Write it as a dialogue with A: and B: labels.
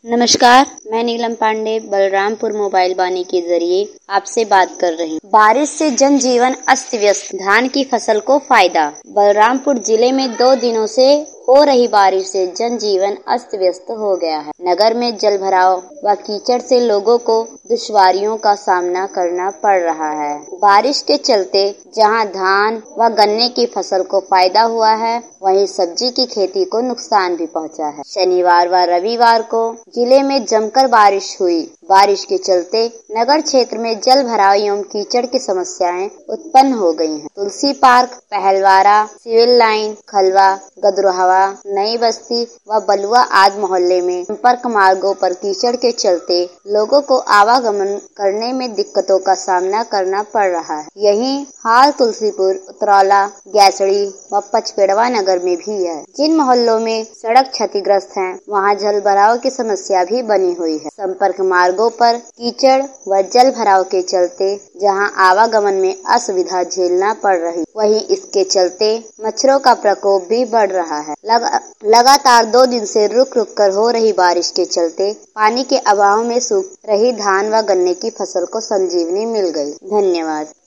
A: नमस्कार, मैं नीलम पांडे बलरामपुर मोबाइल वाणी के जरिए आपसे बात कर रही हूँ। बारिश से जनजीवन अस्त व्यस्त, धान की फसल को फायदा। बलरामपुर जिले में 2 दिनों से हो रही बारिश से जनजीवन अस्त व्यस्त हो गया है। नगर में जलभराव व कीचड़ से लोगों को दुश्वारियों का सामना करना पड़ रहा है। बारिश के चलते जहां धान व गन्ने की फसल को फायदा हुआ है, वहीं सब्जी की खेती को नुकसान भी पहुंचा है। शनिवार व रविवार को जिले में जमकर बारिश हुई। बारिश के चलते नगर क्षेत्र में जल भराव एवं कीचड़ की समस्याएं उत्पन्न हो गई हैं। Tulsi park, Pahalwara, civil line, Khalwa, Gadrohwa, Nai Basti व बलुआ आदि मोहल्ले में संपर्क मार्गों पर कीचड़ के चलते लोगों को आवागमन करने में दिक्कतों का सामना करना पड़ रहा है। यही हाल तुलसीपुर, उतरौला, गैसड़ी व पचपेड़वा नगर में भी है। जिन मोहल्लों में सड़क क्षतिग्रस्त हैं, वहां जल भराव की समस्या भी बनी हुई है। संपर्क मार्गों पर कीचड़ व जल भराव के चलते जहां आवागमन में असुविधा झेलना पड़ रही, वहीं इसके चलते मच्छरों का प्रकोप भी बढ़ रहा है। लगातार 2 दिन से रुक रुक कर हो रही बारिश के चलते पानी के अभाव में सूख रही धान व गन्ने की फसल को संजीवनी मिल गई। धन्यवाद।